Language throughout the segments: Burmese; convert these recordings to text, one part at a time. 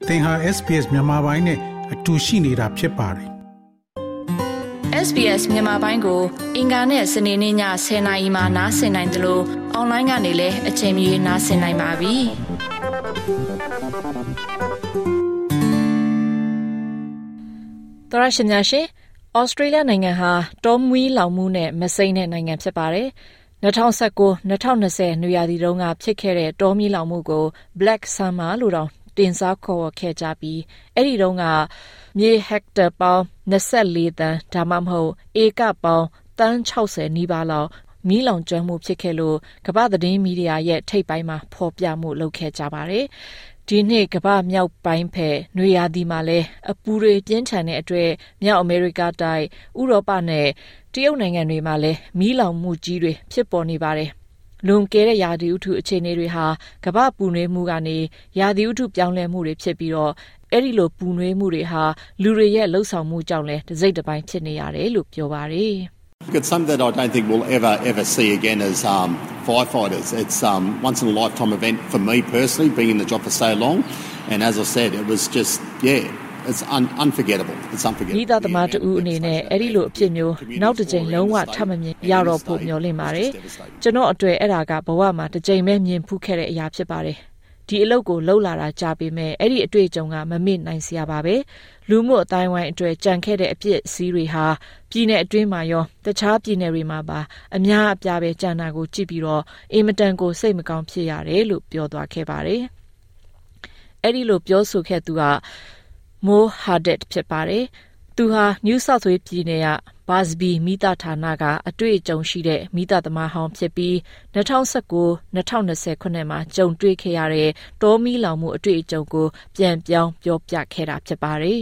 သင်ဟာ SPS မြန်မာပိုင်းနဲ့အတူရှိနေတာဖြစ်ပါတယ်။ SBS မြန်မာပိုင်းကိုအင်ကာနဲ့စနေနေ့ည10:00နာရီမှနားဆင်နိုင်တယ်လို့အွန်လိုင်းကနေလည်းအချိန်မီနားဆင်နိုင်ပါပြီ။သောရရှိများရှင်ဩစတြေးလျနိုင်ငံဟာတောမွေးလောင်မှုနဲ့မစိမ့်တဲ့နိုင်ငံဖြစ်ပါတယ်။2019-2020 နွေရာသီတုန်းကဖြစ်ခဲ့တဲ့တောမီးလောင်မှုကို Black Summer လို့တောင်တင်စားခေါ်ခဲ့ကြပြီးအဲ့ဒီတုန်းကမြေဟက်တာပေါင်း24တန်းဒါမှမဟုတ်ဧကပေါင်းတန်း60နီးပါးလောက်မီးလောင်ကျွမ်းမှုဖြစ်ခဲ့လို့ကမ္ဘာသတင်းမီဒီယာရဲ့ထိပ်ပိုင်းမှာဖော်ပြမှုလုပ်ခဲ့ကြပါတယ်။ဒီနှစ်ကမ္ဘာမြောက်ပိုင်းဖက်နွေရာသီမှာလဲအပူတွေပြင်းထန်တဲ့အတွက်မြောက်အမေရိကတိုက်ဥရောပနဲ့တရုတ်နိုင်ငံတွေမှာလဲမီးလောင်မှုကြီးတွေဖြစ်ပေါ်နေပါတယ်။လွန်ကဲတဲ့ရာသီဥတုအခြေအနေတွေဟာကမ္ဘာပူနွေးမှုကနေရာသီဥတုပြောင်းလဲမှုတွေဖြစ်ပြီးတော့အဲ့ဒီလိုပူနွေးမှုတွေဟာလူတွေရဲ့လှုပ်ဆောင်မှုကြောင့်လဲတစ်စိတ်တစ်ပိုင်းဖြစ်နေရတယ်လို့ပြောပါတယ်။ It's something that I don't think we'll ever see again as firefighters. It's once in a lifetime event for me personally, being in the job for so long. And as I said, it was just it's unforgettable. It's unforgettable. ဒီသမားတူအနေနဲ့အဲ့ဒီလိုအဖြစ်မျိုးနောက်တစ်ကြိမ်လုံးဝထပ်မမြင်ရတော့ဖို့မျှော်လင့်ပါတယ်။ကျွန်တော်အတွေ့အဲ့ဒါကဘဝမှာတစ်ကြိမ်ပဲမြင်ဖူးခဲ့တဲ့အရာဖြစ်ပါတယ်။ဒီအလုပ်ကိုလှုပ်လာတာကြားပေမဲ့အဲ့ဒီအတွေ့အကြုံကမမေ့နိုင်စရာပါပဲလူမှုအတိုင်းဝိုင်းအတွက်ကြံခဲ့တဲ့အပြစ်စီးတွေဟာပြည်내အတွင်းမှာရောတခြားပြည်내တွေမှာပါအများအပြားပဲကြံတာကိုကြည့်ပြီးတော့အင်မတန်ကိုစိတ်မကောင်းဖြစ်ရတယ်လို့ပြောသွားခဲ့ပါတယ်အဲ့ဒီလိုပြောဆိုခဲ့သူကမိုဟာဒက်ဖြစ်ပါတယ်သူဟာ New South Wales ပြည်နယ်က Busby မိသားဌာနကအတွေ့အကြုံရှိတဲ့မိသားသမားဟောင်းဖြစ်ပြီး2019-2020 ခုနှစ်မှာကြုံတွေ့ခဲ့ရတဲ့တောမီးလောင်မှုအတွေ့အကြုံကိုပြန်ပြောင်းပြောပြခဲ့တာဖြစ်ပါတယ်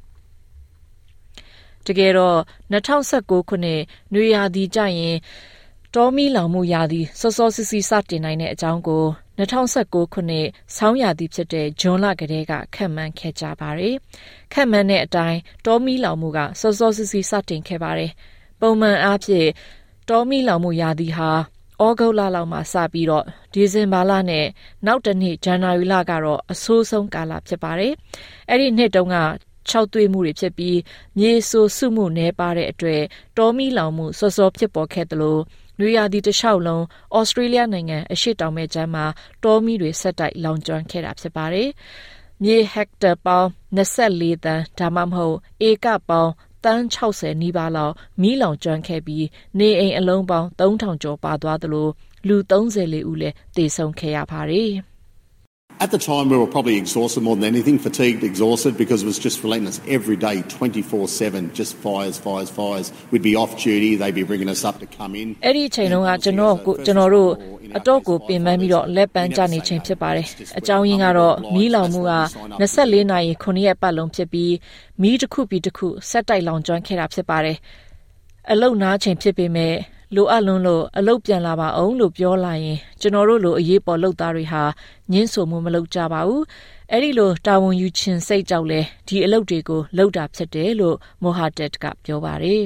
။တကယ်တော့2019ခုနှစ်နွေရာသီကျရင်တောမီးလောင်မှုရာသီစောစောစီးစီးစတင်နိုင်တဲ့အကြောင်းကို2019ခုနှစ်ဆောင်းရာသီဖြစ်တဲ့ဂျွန်လကတည်းကခန့်မှန်းခဲ့ကြပါတယ်။ခန့်မှန်းတဲ့အတိုင်းတောမီးလောင်မှုကစောစောစီးစီးစတင်ခဲ့ပါတယ်။ပုံမှန်အားဖြင့်တောမီးလောင်မှုရာသီဟာဩဂုတ်လလောက်မှာစပြီးတော့ဒီဇင်ဘာလနဲ့နောက်တစ်နှစ်ဇန်နဝါရီလကတော့အဆိုးဆုံးကာလဖြစ်ပါတယ်။အဲ့ဒီနှစ်တုန်းက၆သွေးမှုတွေဖြစ်ပြီးမြေဆိုးစုမှုနှဲပါတဲ့အတွက်တောမီးလောင်မှုစောစောဖြစ်ပေါ်ခဲ့တယ်လို့နွေရာသီတစ်လျှောက်လုံးဩစတြေးလျနိုင်ငံအရှေ့တောင်ဘက်ခြမ်းမှာတောမီးတွေဆက်တိုက်လောင်ကျွမ်းခဲ့တာဖြစ်ပါတယ်။မြေဟက်တာပေါင်း24တန်းဒါမှမဟုတ်ဧကပေါင်းတန်း60နီးပါးလောက်မီးလောင်ကျွမ်းခဲ့ပြီးနေအိမ်အလုံးပေါင်း3000ကျော်ပါသွားသလိုလူ34ဦးလည်းသေဆုံးခဲ့ရပါတယ်။ At the time, we were probably exhausted more than anything, fatigued, exhausted, because it was just relentless every day, 24/7, just fires. We'd be off duty, they'd be bringing us up to come in. အဲ့ဒီအချိန်တုန်းကကျွန်တော်တို့အတော့ကိုပင်ပန်းပြီးတော့လက်ပန်းကျနေချိန်ဖြစ်ပါတယ်။အကြောင်းရင်းကတော့မီးလောင်မှုက24နာရီ9ရက်ပတ်လုံးဖြစ်ပြီးမီးတစ်ခုပြီးတစ်ခုဆက်တိုက်လောင်ကျွမ်းခဲ့တာဖြစ်ပါတယ်။အလုတ်နားချိန်ဖြစ်ပေမဲ့လိုအပ်လွန်းလို့အလုတ်ပြန်လာပါအောင်လို့ပြောလာရင်ကျွန်တော်တို့လိုအရေးပေါ်လုပ်သားတွေဟာညှင်းဆိုမှုမလုပ်ကြပါဘူးအဲ့ဒီလိုတာဝန်ယူခြင်းစိတ်ကြောက်လဲဒီအလုတ်တွေကိုလုပ်တာဖြစ်တယ်လို့မိုဟာဒက်ကပြောပါတယ်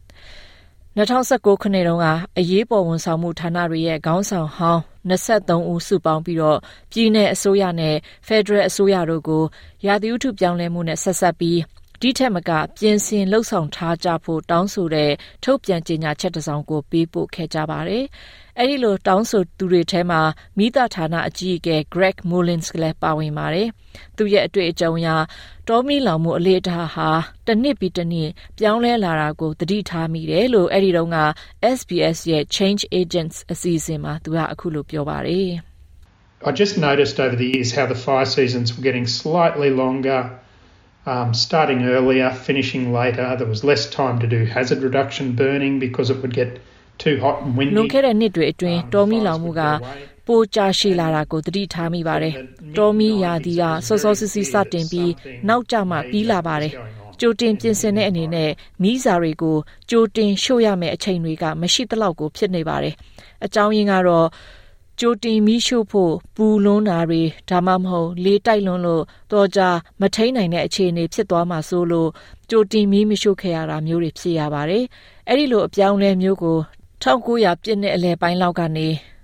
2019ခုနှစ်တုန်းကအရေးပေါ်ဝန်ဆောင်မှုဌာနတွေရဲ့ခေါင်းဆောင်ဟောင်း23ဦးစုပေါင်းပြီးတော့ပြည်내အစိုးရနဲ့ဖက်ဒရယ်အစိုးရတို့ကိုရာသီဥတုပြောင်းလဲမှုနဲ့ဆက်ဆက်ပြီးဒီထက်မကပြင်ဆင်လှုပ်ဆောင်ထားကြဖို့တောင်းဆိုတဲ့ထုတ်ပြန်ကြေညာချက်တစ်စောင်ကိုပေးပို့ခဲ့ကြပါတယ်။အဲဒီလိုတောင်းဆိုသူတွေထဲမှာမိသားဌာနအကြီးအကဲ Greg Mullins ကလည်းပါဝင်ပါတယ်။သူရဲ့အတွေ့အကြုံအရတောမီးလောင်မှုအလေးထားဟာတစ်နှစ်ပြီးတစ်နှစ်ပြောင်းလဲလာတာကိုသတိထားမိတယ်လို့အဲဒီတုန်းက SBS ရဲ့ Change Agents အစီအစဉ်မှာသူကအခုလိုပြောပါတယ်။ I just noticed over the years how the fire seasons were getting slightly longer.Starting earlier, finishing later. There was less time to do hazard reduction burning because it would get too hot and windy. လွန်ခဲ့တဲ့နှစ်တွေအတွင်းတောမီးလောင်မှုကပိုကြာရှည်လာတာကိုသတိထားမိပါတယ်။တောမီးရာသီကစောစောစီးစီးစတင်ပြီးနောက်ကျမှပြီးလာပါတယ်။ကြိုတင်ပြင်ဆင်တဲ့အနေနဲ့မီးစာတွေကိုကြိုတင်ရှို့ရမယ့်အချိန်တွေကမရှိသလောက်ကိုဖြစ်နေပါတယ်။အကြောင်းရင်းကတော့ကြိုတင်မီးရှို့ဖို့ပူလွန်းတာတွေဒါမှမဟုတ်လေတိုက်လွန်းလို့တော့ကြမထိန်နိုင်တဲ့အခြေအနေဖြစ်သွားမှာဆိုလို့ကြိုတင်မီးမရှို့ခဲ့ရတာမျိုးတွေဖြစ်ရပါတယ်။အဲ့ဒီလိုအပြောင်းလဲမျိုးကို1900ပြည့်နှစ်အလယ်ပိုင်းလောက်ကနေတ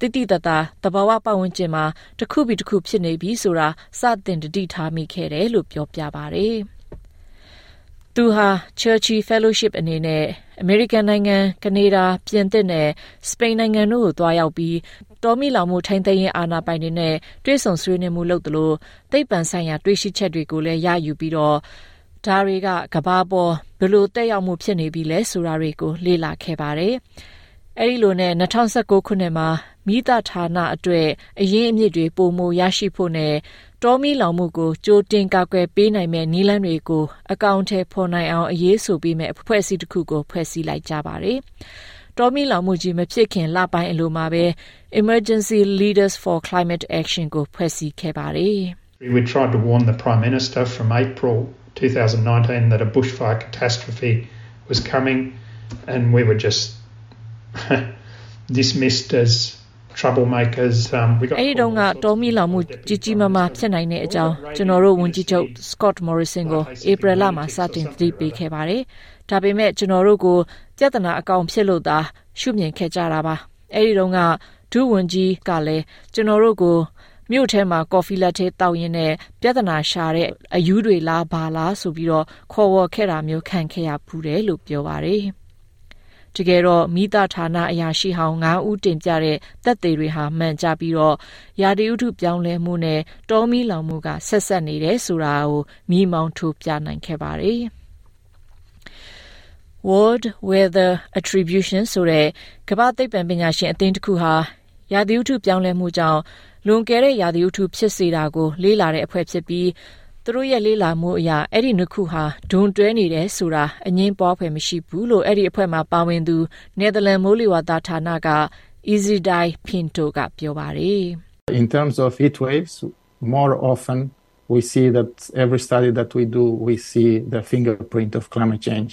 တိတိတတာတဘာဝပတ်ဝန်းကျင်မှာတစ်ခုပြီးတစ်ခုဖြစ်နေပြီဆိုတာစတင်တတိထားမိခဲ့တယ်လို့ပြောပြပါတယ်သူဟာ Churchill Fellowship အနေနဲ့ American နိုင်ငံကနေဒါပြင်သစ်နဲ့စပိန်နိုင်ငံတို့ကိုတွားရောက်ပြီးတော်မီလောင်မှုထိန်းသိမ်းရေးအာဏာပိုင်တွေနဲ့တွေ့ဆုံဆွေးနွေးမှုလုပ်သလိုသိပ္ပံဆိုင်ရာတွေ့ရှိချက်တွေကိုလည်းရယူပြီးတော့ဒါတွေကကဘာပေါ်ဘယ်လိုတက်ရောက်မှုဖြစ်နေပြီလဲဆိုတာတွေကိုလေ့လာခဲ့ပါတယ်။အဲဒီလိုနဲ့2019ခုနှစ်မှာမိသားဌာနအတွက်အရင်းအမြစ်တွေပုံမရရှိဖို့နဲ့တော်မီလောင်မှုကိုကြိုတင်ကာကွယ်ပေးနိုင်မဲ့နည်းလမ်းတွေကိုအကောင့်ထဲပေါ်နိုင်အောင်အရေးဆိုပေးမဲ့အဖွဲ့အစည်းတစ်ခုကိုဖွဲ့စည်းလိုက်ကြပါတယ်။တော်မီလောင်မှုကြီးမဖြစ်ခင်လပိုင်းအလိုမှာပဲ Emergency Leaders for Climate Action ကိုဖွဲ့စည်းခဲ့ပါတယ်။ We tried to warn the Prime Minister from April 2019 that a bushfire catastrophe was coming and we were just dismissed as troublemakers. We got အဲဒီတော့ကတော်မီလောင်မှုကြီးကြီးမားမားဖြစ်နိုင်တဲ့အကြောင်းကျွန်တော်တို့ဝန်ကြီးချုပ် Scott Morrison ကို April လမှာစတင်သတိပေးခဲ့ပါတယ်။ဒါပေမဲ့ကျွန်တော်တို့ကိုပြဿနာအကောင်ဖြစ်လို့သာရှုမြင်ခဲ့ကြတာပါ။အဲဒီတော့ကဒုဝန်ကြီးကလည်းကျွန်တော်တို့ကိုမြို့ထဲမှာကော်ဖီလက်ထဲတောက်ရင်းနဲ့ပြဿနာရှာတဲ့အယူတွေလားဘာလားဆိုပြီးတော့ခေါ်ဝေါ်ခဲ့တာမျိုးခံခဲ့ရဖူးတယ်လို့ပြောပါတယ်။တကယ်တော့မိသားဌာနအရာရှိဟောင်း9ဦးတင်ပြတဲ့သက်သေတွေဟာမှန်ကြပြီးတော့ရာသီဥတုပြောင်းလဲမှုနဲ့တောမီလောင်မှုကဆက်နေတယ်ဆိုတာကိုမိမောင်းထိုးပြနိုင်ခဲ့ပါတယ်။ World Weather Attribution ဆိုတဲ့ကမ္ဘာသိပ္ပံပညာရှင်အသင်းတစ်ခုဟာရာသီဥတုပြောင်းလဲမှုကြောင့်လွန်ကဲတဲ့ရာသီဥတုဖြစ်စေတာကိုလေ့လာတဲ့အဖွဲ့ဖြစ်ပြီးသူတို့ရဲ့လေ့လာမှုအရအဲ့ဒီနှစ်ခုဟာဒွန်တွဲနေတယ်ဆိုတာအငြင်းပွားဖွယ်မရှိဘူးလို့အဲ့ဒီအဖွဲ့မှာပါဝင်သူနယ်သာလန်မိုးလေဝသဌာနက Isidai Pinto ကပြောပါတယ် In terms of heat waves, more often we see that every study that we do, we see the fingerprint of climate change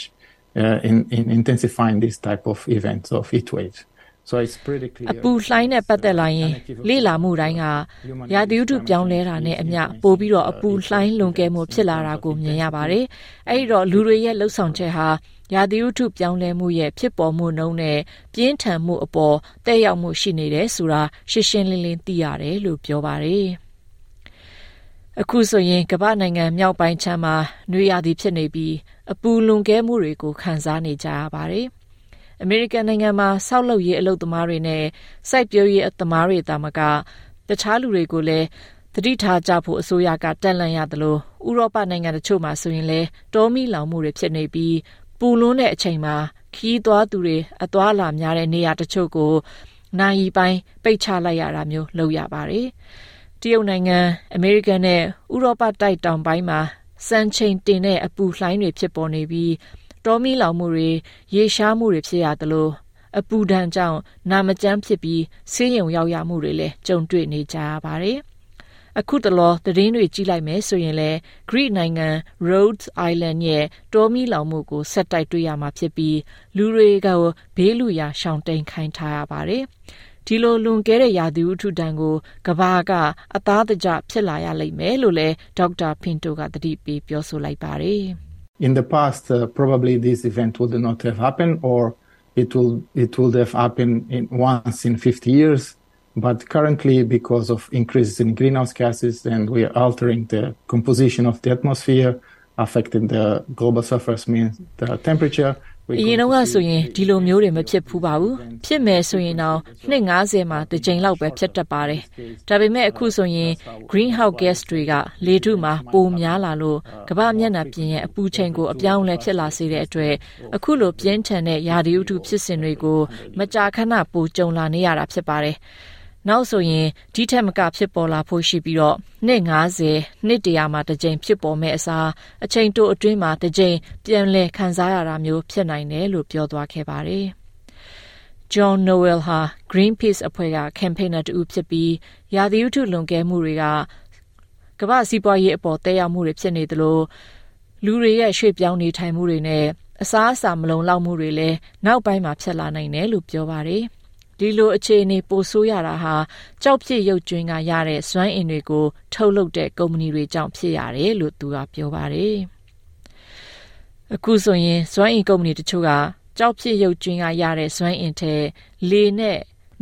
in intensifying this type of events of heat waves. So it's pretty clear. အပူလှိုင်းနဲ့ပတ်သက်လာရင်လေ့လာမှုတိုင်းကရာသီဥတုပြောင်းလဲတာနဲ့အမျှပိုပြီးတော့အပူလှိုင်းလွန်ကဲမှုဖြစ်လာတာကိုမြင်ရပါတယ်။အဲဒီတော့လူတွေရဲ့လှုပ်ဆောင်ချက်ဟာရာသီဥတုပြောင်းလဲမှုရဲ့ဖြစ်ပေါ်မှုနှုန်းနဲ့ပြင်းထန်မှုအပေါ်တက်ရောက်မှုရှိနေတယ်ဆိုတာရှင်းရှင်းလင်းလင်းသိရတယ်လို့ပြောပါတယ်။အခုဆိုရင်ကမ္ဘာနိုင်ငံမြောက်ပိုင်းချမ်းမှာနွေရာသီဖြစ်နေပြီးအပူလွန်ကဲမှုတွေကိုခံစားနေကြရပါတယ်။ အမေရိကန်နိုင်ငံမှာဆောက်လုပ်ရေးအလုပ်သမားတွေနဲ့စိုက်ပျိုးရေးသမားတွေတာမကတခြားလူတွေကိုလည်းသတိထားကြဖို့အစိုးရကတက်လှမ်းရတယ်လို့ဥရောပနိုင်ငံတချို့မှာဆိုရင်လည်းတောမီလောင်မှုတွေဖြစ်နေပြီးပူလွန်းတဲ့အချိန်မှာခီးသွားသူတွေအသွားလာများတဲ့နေရာတချို့ကိုနိုင်ရီပိုင်းပိတ်ချလိုက်ရတာမျိုးလုပ်ရပါတယ်။တရုတ်နိုင်ငံအမေရိကန်နဲ့ဥရောပတိုက်တောင်ပိုင်းမှာစံချိန်တင်တဲ့အပူလှိုင်းတွေဖြစ်ပေါ်နေပြီးတော်မီလောင်မှုတွေရေရှားမှုတွေဖြစ်ရတယ်လို့အပူဒဏ်ကြောင့်နာမကျန်းဖြစ်ပြီးဆေးရုံရောက်ရမှုတွေလည်းကြုံတွေ့နေကြရပါတယ်။အခုတလောသတင်းတွေကြည့်လိုက်မယ်ဆိုရင်လည်း Greek နိုင်ငံ Rhodes Island ရဲ့တော်မီလောင်မှုကိုဆက်တိုက်တွေ့ရမှာဖြစ်ပြီးလူတွေကဘေးလူရာရှောင်တိန်ခိုင်းထားရပါတယ်။ဒီလိုလွန်ကဲတဲ့ရာသီဥတုဒဏ်ကိုကမ္ဘာကအသားတကျဖြစ်လာရလိမ့်မယ်လို့လည်းဒေါက်တာ Pinto ကသတိပေးပြောဆိုလိုက်ပါတယ်။ In the past, probably this event would not have happened, or it would have happened once in 50 years. But currently, because of increases in greenhouse gases, and we are altering the composition of the atmosphere, affecting the global surface, means the temperature. အရင်တော့ဆိုရင်ဒီလိုမျိုးတွေမဖြစ်ဘူးပါဘူးဖြစ်မယ်ဆိုရင်တော့နှစ်90မှာတစ်ကြိမ်လောက်ပဲဖြစ်တတ်ပါတယ်ဒါပေမဲ့အခုဆိုရင် greenhouse gas တွေကလေထုမှာပိုများလာလို့ကမ္ဘာမျက်နှာပြင်ရဲ့အပူချိန်ကိုအပြောင်းလဲဖြစ်လာစေတဲ့အတွက်အခုလိုပြင်းထန်တဲ့ရာသီဥတုဖြစ်စဉ်တွေကိုမကြာခဏပိုကြုံလာနေရတာဖြစ်ပါတယ်နောက်ဆိုရင်ဒီထက်မကဖြစ်ပေါ်လာဖို့ရှိပြီးတော့နှစ်90နှစ်100မှာတစ်ကြိမ်ဖြစ်ပေါ်မဲ့အစားအချိန်တိုအတွင်းမှာတစ်ကြိမ်ပြန်လည်ခံစားရတာမျိုးဖြစ်နိုင်တယ်လို့ပြောသွားခဲ့ပါတယ်။ John Noel ဟာ Greenpeace အဖွဲ့က campaigner တူဖြစ်ပြီးရာသီဥတုလွန်ကဲမှုတွေကကမ္ဘာစီးပွားရေးအပေါ်သက်ရောက်မှုတွေဖြစ်နေသလိုလူတွေရဲ့ရွှေ့ပြောင်းနေထိုင်မှုတွေနဲ့အစားအစာမလုံလောက်မှုတွေလည်းနောက်ပိုင်းမှာဖြစ်လာနိုင်တယ်လို့ပြောပါတယ်။ဒီလိုအခြေအနေပိုဆိုးရတာဟာကြောက်ဖြစ်ရုပ်ကျွင်းကရတဲ့စွမ်းအင်တွေကိုထုတ်လုပ်တဲ့ကုမ္ပဏီတွေကြောင့်ဖြစ်ရတယ်လို့သူကပြောပါတယ်။အခုဆိုရင်စွမ်းအင်ကုမ္ပဏီတချို့ကကြောက်ဖြစ်ရုပ်ကျွင်းကရတဲ့စွမ်းအင်ထဲလေနဲ့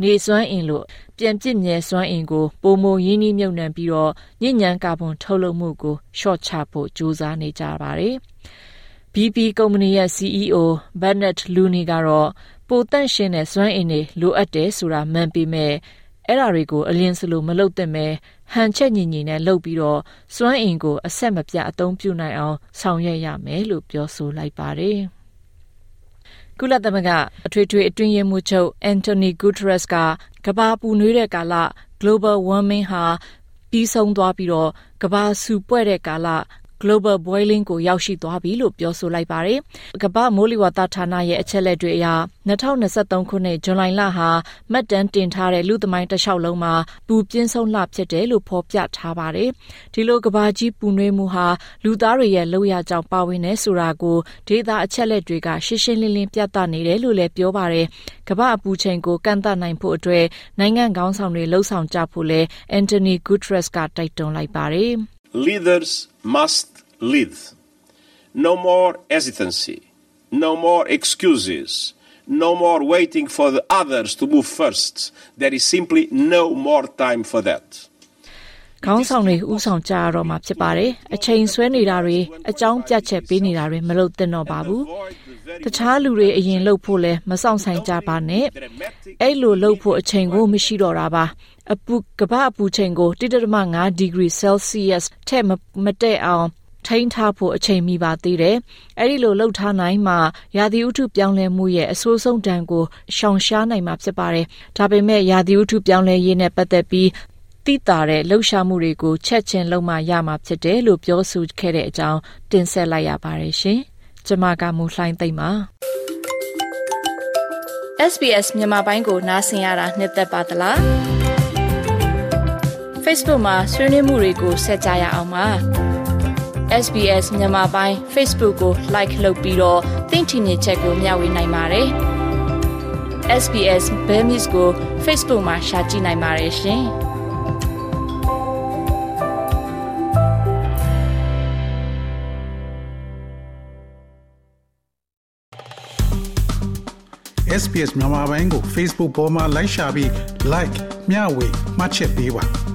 နေစွမ်းအင်လို့ပြန်ပြစ်မြဲစွမ်းအင်ကိုပိုမိုရင်းနှီးမြှုပ်နှံပြီးတော့ညဉ့်ဉန်းကာဗွန်ထုတ်လုပ်မှုကိုရှော့ချဖို့ကြိုးစားနေကြပါတယ်။ BP ကုမ္ပဏီရဲ့ CEO Bernard Looney ကတော့ပိုတန့်ရှင်းတဲ့စွမ်းအင်တွေလိုအပ်တယ်ဆိုတာမှန်ပေမဲ့အဲ့ဒါတွေကိုအလင်းစလို့မလုပ်သင့်ပဲဟန်ချက်ညီညီနဲ့လုပ်ပြီးတော့စွမ်းအင်ကိုအဆက်မပြတ်အသုံးပြုနိုင်အောင်ဆောင်ရွက်ရမယ်လို့ပြောဆိုလိုက်ပါတယ်။ကုလသမဂ္ဂအထွေထွေအတွင်းရေးမှူးချုပ် Anthony Guterres ကကမ္ဘာပူနွေးတဲ့ကာလ Global Warming ဟာပြီးဆုံးသွားပြီးတော့ကမ္ဘာဆူပွက်တဲ့ကာလGlobal Boiling ကိုရောက်ရှိသွားပြီလို့ပြောဆိုလိုက်ပါတယ်။ကမ္ဘာမိုးလေဝသဌာနရဲ့အချက်လက်တွေအရ2023ခုနှစ်ဇွန်လလဟာမှတ်တမ်းတင်ထားတဲ့လူသမိုင်းတစ်လျှောက်လုံးမှာပူပြင်းဆုံးလဖြစ်တယ်လို့ဖော်ပြထားပါတယ်။ဒီလိုကမ္ဘာကြီးပူနွေးမှုဟာလူသားတွေရဲ့လုပ်ရကြောင်းပါဝင်နေဆိုတာကိုဒေသအချက်လက်တွေကရှင်းရှင်းလင်းလင်းပြသနေတယ်လို့လည်းပြောပါတယ်။ကမ္ဘာအပူချိန်ကိုကန့်သတ်နိုင်ဖို့အတွက်နိုင်ငံခေါင်းဆောင်တွေလှုံ့ဆော်ကြဖို့လည်း Anthony Guterres ကတိုက်တွန်းလိုက်ပါတယ်။ Leaders must lead. No more hesitancy. No more excuses. No more waiting for the others to move first. There is simply no more time for that. ခေါင်းဆောင်တွေဥဆောင်ကြရတော့မှာဖြစ်ပါတယ်။အချိန်ဆွဲနေတာတွေအကြောင်းပြချက်ပေးနေတာတွေမလုပ်သင့်တော့ပါဘူး။တခြားလူတွေအရင်လှုပ်ဖို့လဲမဆောင်ဆိုင်ကြပါနဲ့။အဲ့လိုလှုပ်ဖို့အချိန်ကိုမရှိတော့တာပါ။ကမ္ဘာအပူချိန်ကို 1.5 degree Celsius ထက်မတက်အောင်ထိန်းထားဖို့အချိန်မိပါသေးတယ်။အဲဒီလိုလှုပ်ထားနိုင်မှရာသီဥတုပြောင်းလဲမှုရဲ့အဆိုးဆုံးဒဏ်ကိုရှောင်ရှားနိုင်မှာဖြစ်ပါတယ်။ဒါပေမဲ့ရာသီဥတုပြောင်းလဲရေးနဲ့ပတ်သက်ပြီးတိတာတဲ့လှုပ်ရှားမှုတွေကိုချက်ချင်းလုပ်မှရမှာဖြစ်တယ်လို့ပြောဆိုခဲ့တဲ့အကြောင်းတင်ဆက်လိုက်ရပါတယ်ရှင်။ကျွန်မကမူလှိုင်းသိမ့်ပါ။ SBS မြန်မာပိုင်းကိုနားဆင်ရတာနှစ်သက်ပါသလား။ Facebook မှာဆွေးနွေးမှုတွေကိုဆက်ကြရအောင်ပါ။ SBS မြန်မာပိုင်း Facebook ကို like လုပ်ပြီးတော့သင်ချင်တဲ့ချက်ကိုမျှဝေနိုင်ပါတယ်။ SBS Burmese ကို Facebook မှာ share ကြည့်နိုင်ပါတယ်ရှင်။ SBS မြန်မာပိုင်းကို Facebook ပေါ်မှာ like ရှာပြီး like မျှဝေမှတ်ချက်ပေးပါ